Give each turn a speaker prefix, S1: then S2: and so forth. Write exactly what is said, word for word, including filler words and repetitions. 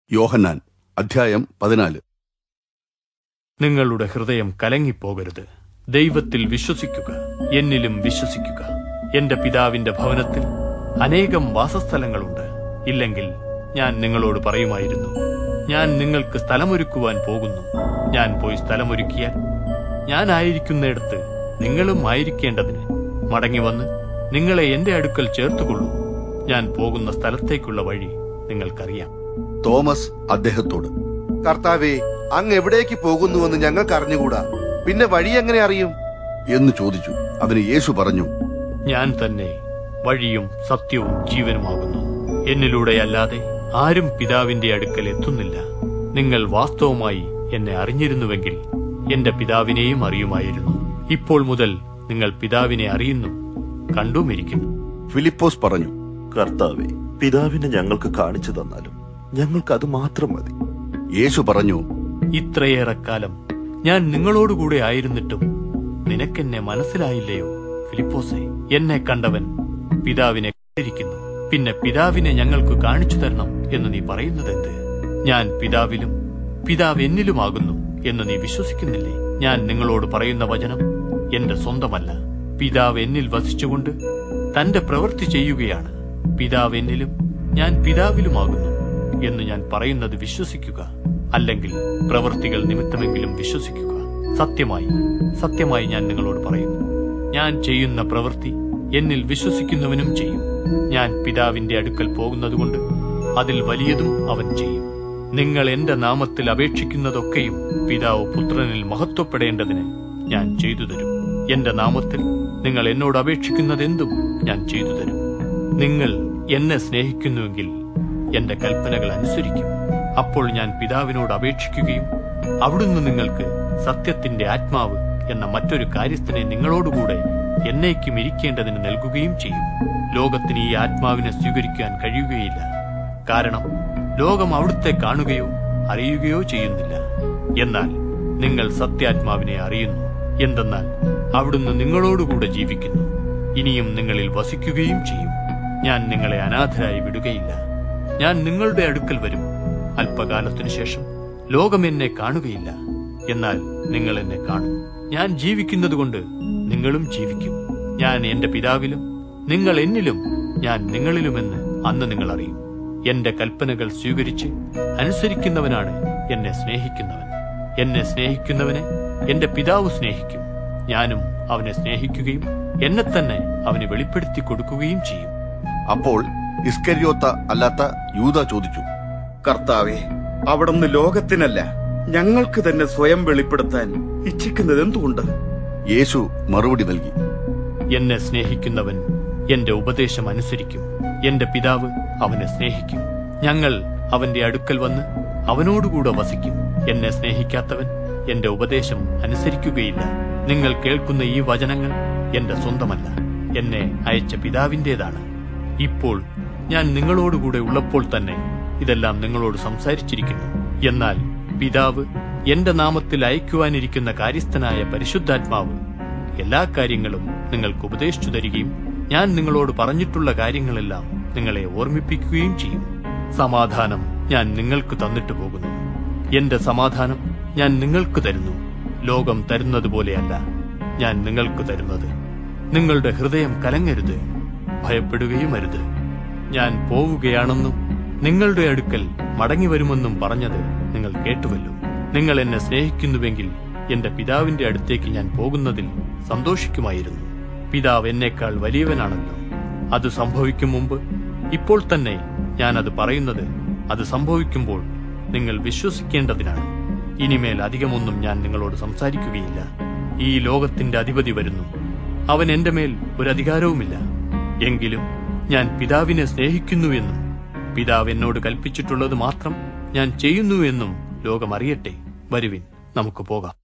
S1: യോഹന്നാൻ അധ്യായം പതിനാല്.
S2: നിങ്ങളുടെ ഹൃദയം കലങ്ങിപ്പോകരുത്. ദൈവത്തിൽ വിശ്വസിക്കുക, എന്നിലും വിശ്വസിക്കുക. എന്റെ പിതാവിന്റെ ഭവനത്തിൽ അനേകം വാസസ്ഥലങ്ങളുണ്ട്. ഇല്ലെങ്കിൽ ഞാൻ നിങ്ങളോട് പറയുമായിരുന്നു, ഞാൻ നിങ്ങൾക്ക് സ്ഥലമൊരുക്കുവാൻ പോകുന്നു. ഞാൻ പോയി സ്ഥലമൊരുക്കിയാൽ ഞാൻ ആയിരിക്കുന്നിടത്ത് നിങ്ങളും ആയിരിക്കേണ്ടതിന് മടങ്ങിവന്ന് നിങ്ങളെ എന്റെ അടുക്കൽ ചേർത്തുകൊള്ളൂ. ഞാൻ പോകുന്ന സ്ഥലത്തേക്കുള്ള വഴി നിങ്ങൾക്കറിയാം.
S1: തോമസ് അദ്ദേഹത്തോട്,
S3: കർത്താവേ, അങ്ങ് എവിടേക്ക് പോകുന്നുവെന്ന് ഞങ്ങൾക്ക് അറിഞ്ഞുകൂടാ, പിന്നെ വഴി എങ്ങനെ അറിയും
S1: എന്ന് ചോദിച്ചു. അതിന് യേശു പറഞ്ഞു,
S2: ഞാൻ തന്നെ വഴിയും സത്യവും ജീവനുമാകുന്നു. എന്നിലൂടെയല്ലാതെ ആരും പിതാവിന്റെ അടുക്കൽ എത്തുന്നില്ല. നിങ്ങൾ വാസ്തവമായി എന്നെ അറിഞ്ഞിരുന്നുവെങ്കിൽ എന്റെ പിതാവിനെയും അറിയുമായിരുന്നു. ഇപ്പോൾ മുതൽ നിങ്ങൾ പിതാവിനെ അറിയുന്നു, കണ്ടുമിരിക്കുന്നു.
S1: ഫിലിപ്പോസ് പറഞ്ഞു,
S4: കർത്താവേ, പിതാവിനെ ഞങ്ങൾക്ക് കാണിച്ചു തന്നാലും ഞങ്ങൾക്ക് അത് മാത്രം മതി.
S1: യേശു പറഞ്ഞു,
S2: ഇത്രയേറെ കാലം ഞാൻ നിങ്ങളോടുകൂടെ ആയിരുന്നിട്ടും നിനക്കെന്നെ മനസ്സിലായില്ലയോ ഫിലിപ്പോസേ? എന്നെ കണ്ടവൻ പിതാവിനെ കണ്ടിരിക്കുന്നു. പിന്നെ പിതാവിനെ ഞങ്ങൾക്ക് കാണിച്ചു തരണം എന്ന് നീ പറയുന്നതെന്ത്? ഞാൻ പിതാവിലും പിതാവ് എന്നിലുമാകുന്നു എന്ന് നീ വിശ്വസിക്കുന്നില്ലേ? ഞാൻ നിങ്ങളോട് പറയുന്ന വചനം എന്റെ സ്വന്തമല്ല. പിതാവ് എന്നിൽ വസിച്ചുകൊണ്ട് തന്റെ പ്രവൃത്തി ചെയ്യുകയാണ്. പിതാവ് എന്നിലും ഞാൻ പിതാവിലുമാകുന്നു എന്ന് ഞാൻ പറയുന്നത് വിശ്വസിക്കുക, അല്ലെങ്കിൽ പ്രവൃത്തികൾ നിമിത്തമെങ്കിലും വിശ്വസിക്കുക. സത്യമായി സത്യമായി ഞാൻ നിങ്ങളോട് പറയുന്നു, ഞാൻ ചെയ്യുന്ന പ്രവൃത്തി എന്നിൽ വിശ്വസിക്കുന്നവനും ചെയ്യും. ഞാൻ പിതാവിന്റെ അടുക്കൽ പോകുന്നതുകൊണ്ട് അതിൽ വലിയതും അവൻ ചെയ്യും. നിങ്ങൾ എന്റെ നാമത്തിൽ അപേക്ഷിക്കുന്നതൊക്കെയും പിതാവ് പുത്രനിൽ മഹത്വപ്പെടേണ്ടതിന് ഞാൻ ചെയ്തു തരും. എന്റെ നാമത്തിൽ നിങ്ങൾ എന്നോട് അപേക്ഷിക്കുന്നതെന്തും ഞാൻ ചെയ്തു തരും. നിങ്ങൾ എന്നെ സ്നേഹിക്കുന്നുവെങ്കിൽ എന്റെ കൽപ്പനകൾ അനുസരിക്കും. അപ്പോൾ ഞാൻ പിതാവിനോട് അപേക്ഷിക്കുകയും അവിടുന്ന് നിങ്ങൾക്ക് സത്യത്തിന്റെ ആത്മാവ് എന്ന മറ്റൊരു കാര്യസ്ഥനെ നിങ്ങളോടുകൂടെ എന്നേക്കും ഇരിക്കേണ്ടതിന് നൽകുകയും ചെയ്യും. ലോകത്തിന് ഈ ആത്മാവിനെ സ്വീകരിക്കാൻ കഴിയുകയില്ല, കാരണം ലോകം അവിടുത്തെ കാണുകയോ അറിയുകയോ ചെയ്യുന്നില്ല. എന്നാൽ നിങ്ങൾ സത്യാത്മാവിനെ അറിയുന്നു. എന്തെന്നാൽ അവിടുന്ന് നിങ്ങളോടുകൂടെ ജീവിക്കുന്നു, ഇനിയും നിങ്ങളിൽ വസിക്കുകയും ചെയ്യും. ഞാൻ നിങ്ങളെ അനാഥരായി വിടുകയില്ല. ഞാൻ നിങ്ങളുടെ അടുക്കൽ വരും. അല്പകാലത്തിനു ശേഷം ലോകം എന്നെ കാണുകയില്ല, എന്നാൽ നിങ്ങൾ എന്നെ കാണും. ഞാൻ ജീവിക്കുന്നതുകൊണ്ട് നിങ്ങളും ജീവിക്കും. ഞാൻ എന്റെ പിതാവിലും നിങ്ങൾ എന്നിലും ഞാൻ നിങ്ങളിലുമെന്ന് അന്ന് നിങ്ങൾ അറിയും. എന്റെ കൽപ്പനകൾ സ്വീകരിച്ച് അനുസരിക്കുന്നവനാണ് എന്നെ സ്നേഹിക്കുന്നവൻ. എന്നെ സ്നേഹിക്കുന്നവനെ എന്റെ പിതാവ് സ്നേഹിക്കും. ഞാനും അവനെ സ്നേഹിക്കുകയും എന്നെ തന്നെ അവന് വെളിപ്പെടുത്തി കൊടുക്കുകയും ചെയ്യും.
S1: അപ്പോൾ ഇസ്കരിയോത്ത അല്ലാത്ത യൂദാ ചോദിച്ചു,
S3: കർത്താവേ, അവിടുന്ന് ലോകത്തിനല്ല ഞങ്ങൾക്ക് തന്നെ സ്വയം വെളിപ്പെടുത്താൻ ഇച്ഛിക്കുന്നത് എന്തുകൊണ്ട്?
S1: യേശു മറുപടി നൽകി,
S2: എന്നെ സ്നേഹിക്കുന്നവൻ എന്റെ ഉപദേശം അനുസരിക്കും. എന്റെ പിതാവ് അവനെ സ്നേഹിക്കും. ഞങ്ങൾ അവന്റെ അടുക്കൽ വന്ന് അവനോടുകൂടെ വസിക്കും. എന്നെ സ്നേഹിക്കാത്തവൻ എന്റെ ഉപദേശം അനുസരിക്കുകയില്ല. നിങ്ങൾ കേൾക്കുന്ന ഈ വചനങ്ങൾ എന്റെ സ്വന്തമല്ല, എന്നെ അയച്ച പിതാവിന്റേതാണ്. ഇപ്പോൾ ഞാൻ നിങ്ങളോടുകൂടെ ഉള്ളപ്പോൾ തന്നെ ഇതെല്ലാം നിങ്ങളോട് സംസാരിച്ചിരിക്കുന്നു. എന്നാൽ പിതാവ് എന്റെ നാമത്തിൽ അയക്കുവാനിരിക്കുന്ന കാര്യസ്ഥനായ പരിശുദ്ധാത്മാവ് എല്ലാ കാര്യങ്ങളും നിങ്ങൾക്ക് ഉപദേശിച്ചു തരികയും ഞാൻ നിങ്ങളോട് പറഞ്ഞിട്ടുള്ള കാര്യങ്ങളെല്ലാം നിങ്ങളെ ഓർമ്മിപ്പിക്കുകയും ചെയ്യും. സമാധാനം ഞാൻ നിങ്ങൾക്ക് തന്നിട്ട് പോകുന്നു. എന്റെ സമാധാനം ഞാൻ നിങ്ങൾക്ക് തരുന്നു. ലോകം തരുന്നതുപോലെയല്ല ഞാൻ നിങ്ങൾക്ക് തരുന്നത്. നിങ്ങളുടെ ഹൃദയം കലങ്ങരുത്, ഭയപ്പെടുകയും അരുത്. ഞാൻ പോവുകയാണെന്നും നിങ്ങളുടെ അടുക്കൽ മടങ്ങിവരുമെന്നും പറഞ്ഞത് നിങ്ങൾ കേട്ടുവല്ലോ. നിങ്ങൾ എന്നെ സ്നേഹിക്കുന്നുവെങ്കിൽ എന്റെ പിതാവിന്റെ അടുത്തേക്ക് ഞാൻ പോകുന്നതിൽ സന്തോഷിക്കുമായിരുന്നു. പിതാവ് എന്നേക്കാൾ വലിയവനാണല്ലോ. അത് സംഭവിക്കും മുമ്പ് ഇപ്പോൾ തന്നെ ഞാൻ അത് പറയുന്നത് അത് സംഭവിക്കുമ്പോൾ നിങ്ങൾ വിശ്വസിക്കേണ്ടതിനാണ്. ഇനിമേൽ അധികമൊന്നും ഞാൻ നിങ്ങളോട് സംസാരിക്കുകയില്ല. ഈ ലോകത്തിന്റെ അധിപതി വരുന്നു. അവൻ എന്റെ മേൽ ഒരു അധികാരവുമില്ല. എങ്കിലും ഞാൻ പിതാവിനെ സ്നേഹിക്കുന്നുവെന്നും പിതാവ് എന്നോട് കൽപ്പിച്ചിട്ടുള്ളത് മാത്രം ഞാൻ ചെയ്യുന്നുവെന്നും ലോകം അറിയട്ടെ. വരുവിൻ, നമുക്ക് പോകാം.